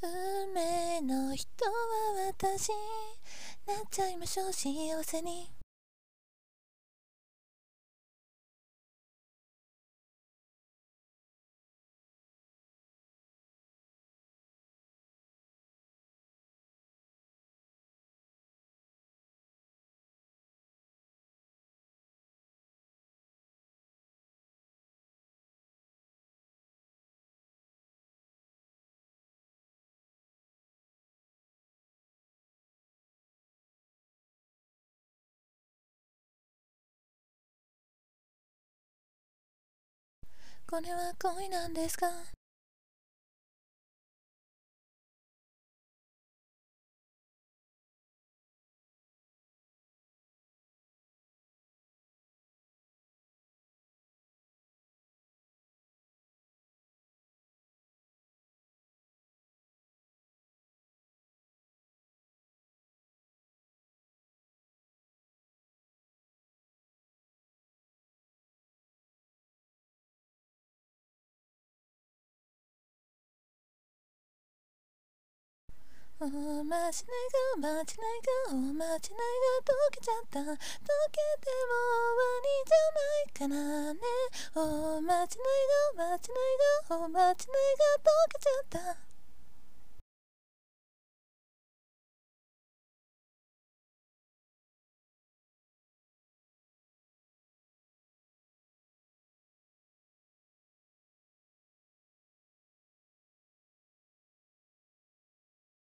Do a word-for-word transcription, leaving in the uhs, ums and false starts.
運命の人は私、なっちゃいましょう幸せに。これは恋なんですか？おまじないがおまじないがおまじないが溶けちゃった。溶けても終わりじゃないからね。おまじないがおまじないがおまじないが溶けちゃった。